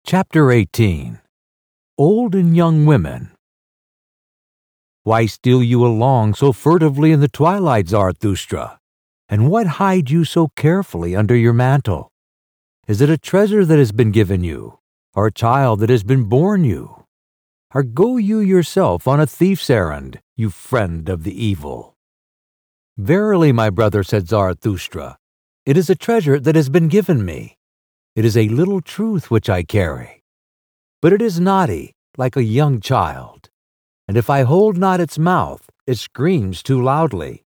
Chapter 18. Old and Young Women. Why steal you along so furtively in the twilight, Zarathustra? And what hide you so carefully under your mantle? Is it a treasure that has been given you, or a child that has been born you? Or go you yourself on a thief's errand, you friend of the evil? Verily, my brother, said Zarathustra, it is a treasure that has been given me. It is a little truth which I carry. But it is naughty, like a young child, and if I hold not its mouth, it screams too loudly.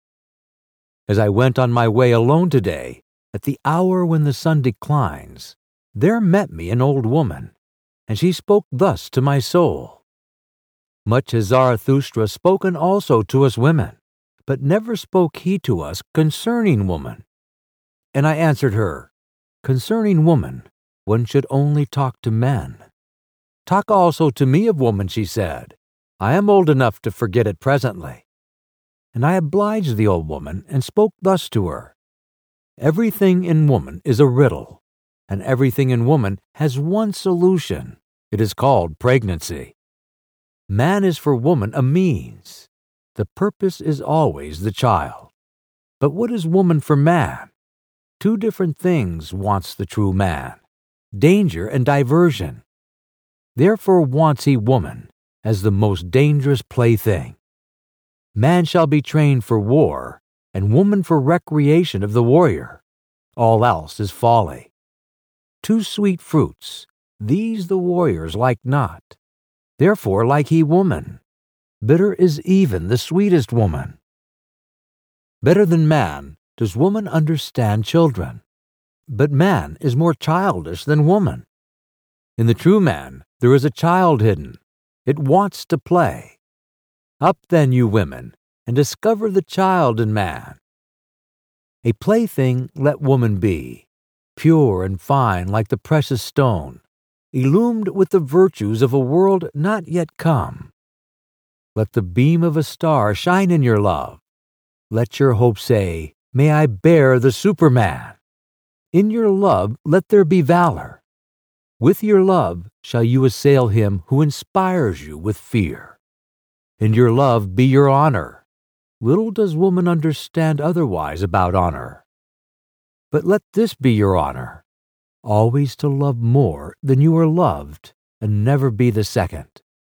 As I went on my way alone today, at the hour when the sun declines, there met me an old woman, and she spoke thus to my soul. Much has Zarathustra spoken also to us women, but never spoke he to us concerning woman. And I answered her, concerning woman, one should only talk to men. Talk also to me of woman, she said. I am old enough to forget it presently. And I obliged the old woman and spoke thus to her. Everything in woman is a riddle, and everything in woman has one solution. It is called pregnancy. Man is for woman a means. The purpose is always the child. But what is woman for man? Two different things wants the true man, danger and diversion. Therefore wants he woman as the most dangerous plaything. Man shall be trained for war, and woman for recreation of the warrior. All else is folly. Two sweet fruits, these the warriors like not. Therefore like he woman. Bitter is even the sweetest woman. Better than man does woman understand children, but man is more childish than woman. In the true man there is a child hidden. It wants to play. Up then, you women, and discover the child in man. A plaything let woman be, pure and fine like the precious stone, illumined with the virtues of a world not yet come. Let the beam of a star shine in your love. Let your hope say, may I bear the Superman. In your love let there be valor. With your love shall you assail him who inspires you with fear. In your love be your honor. Little does woman understand otherwise about honor. But let this be your honor, always to love more than you are loved, and never be the second.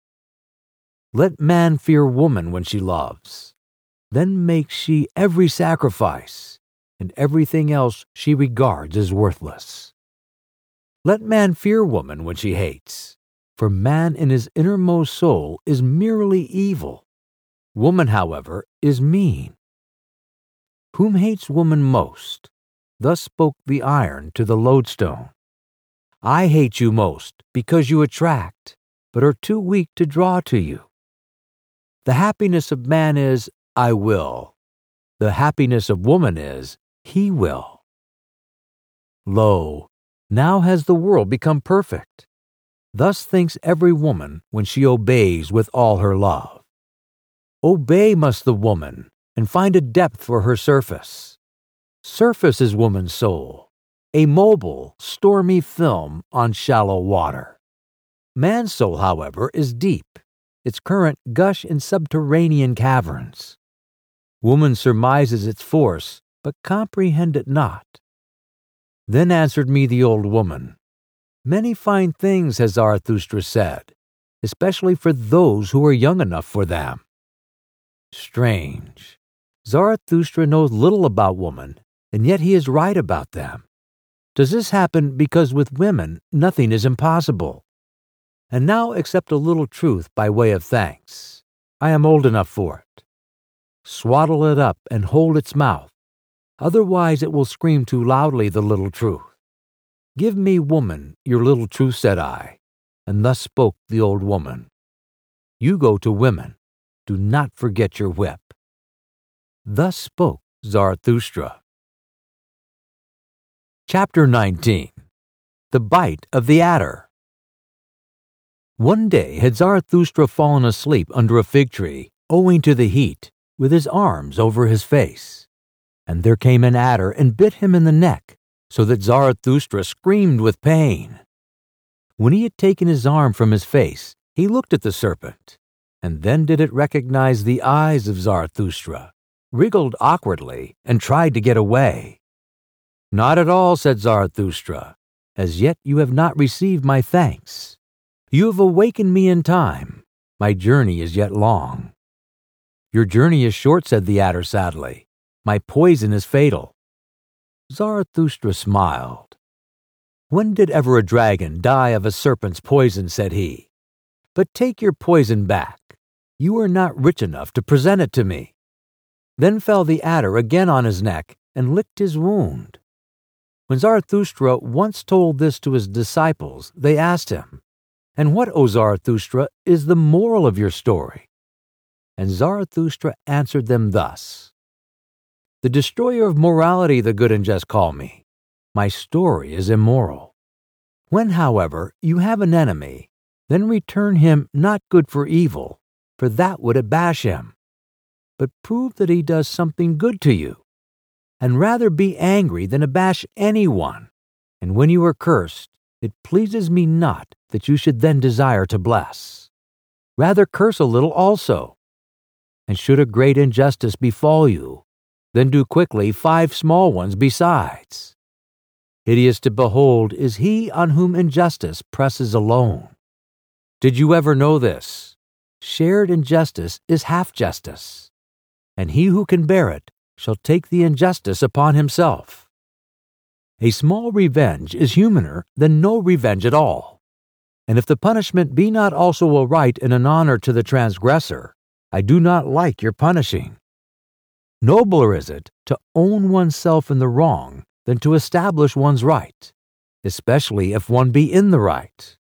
Let man fear woman when she loves. Then makes she every sacrifice, and everything else she regards as worthless. Let man fear woman when she hates, for man in his innermost soul is merely evil. Woman, however, is mean. Whom hates woman most? Thus spoke the iron to the lodestone. I hate you most because you attract, but are too weak to draw to you. The happiness of man is, I will. The happiness of woman is, he will. Lo, now has the world become perfect. Thus thinks every woman when she obeys with all her love. Obey must the woman, and find a depth for her surface. Surface is woman's soul, a mobile, stormy film on shallow water. Man's soul, however, is deep. Its current gush in subterranean caverns. Woman surmises its force, but comprehend it not. Then answered me the old woman, many fine things has Zarathustra said, especially for those who are young enough for them. Strange. Zarathustra knows little about woman, and yet he is right about them. Does this happen because with women nothing is impossible? And now accept a little truth by way of thanks. I am old enough for it. Swaddle it up and hold its mouth. Otherwise it will scream too loudly the little truth. Give me, woman, your little truth, said I, and thus spoke the old woman. You go to women. Do not forget your whip. Thus spoke Zarathustra. Chapter 19. The Bite of the Adder. One day had Zarathustra fallen asleep under a fig tree, owing to the heat, with his arms over his face. And there came an adder and bit him in the neck, so that Zarathustra screamed with pain. When he had taken his arm from his face, he looked at the serpent, and then did it recognize the eyes of Zarathustra, wriggled awkwardly, and tried to get away. "Not at all," said Zarathustra. "As yet you have not received my thanks. You have awakened me in time. My journey is yet long." "Your journey is short," said the adder sadly. "My poison is fatal." Zarathustra smiled. "When did ever a dragon die of a serpent's poison?" said he. "But take your poison back. You are not rich enough to present it to me." Then fell the adder again on his neck and licked his wound. When Zarathustra once told this to his disciples, they asked him, "And what, O Zarathustra, is the moral of your story?" And Zarathustra answered them thus: "The destroyer of morality the good and just call me. My story is immoral. When, however, you have an enemy, then return him not good for evil, for that would abash him, but prove that he does something good to you. And rather be angry than abash anyone. And when you are cursed, it pleases me not that you should then desire to bless. Rather curse a little also. And should a great injustice befall you, then do quickly 5 small ones besides. Hideous to behold is he on whom injustice presses alone. Did you ever know this? Shared injustice is half justice, and he who can bear it shall take the injustice upon himself. A small revenge is humaner than no revenge at all. And if the punishment be not also a right and an honor to the transgressor, I do not like your punishing. Nobler is it to own oneself in the wrong than to establish one's right, especially if one be in the right.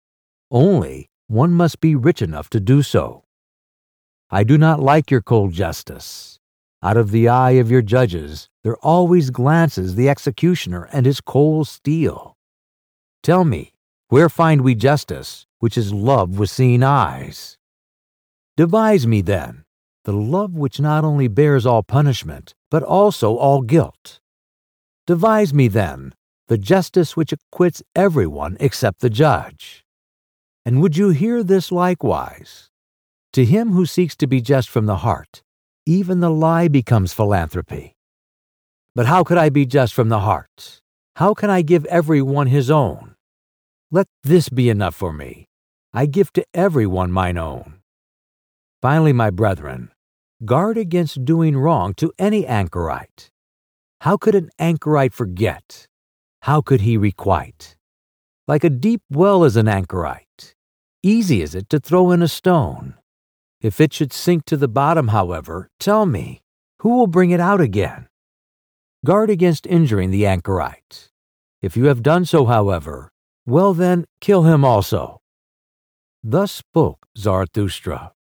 Only one must be rich enough to do so. I do not like your cold justice. Out of the eye of your judges there always glances the executioner and his cold steel. Tell me, where find we justice, which is love with seeing eyes? Devise me, then, the love which not only bears all punishment, but also all guilt. Devise me, then, the justice which acquits everyone except the judge. And would you hear this likewise? To him who seeks to be just from the heart, even the lie becomes philanthropy. But how could I be just from the heart? How can I give everyone his own? Let this be enough for me. I give to everyone mine own. Finally, my brethren, guard against doing wrong to any anchorite. How could an anchorite forget? How could he requite? Like a deep well is an anchorite. Easy is it to throw in a stone. If it should sink to the bottom, however, tell me, who will bring it out again? Guard against injuring the anchorite. If you have done so, however, well then, kill him also." Thus spoke Zarathustra.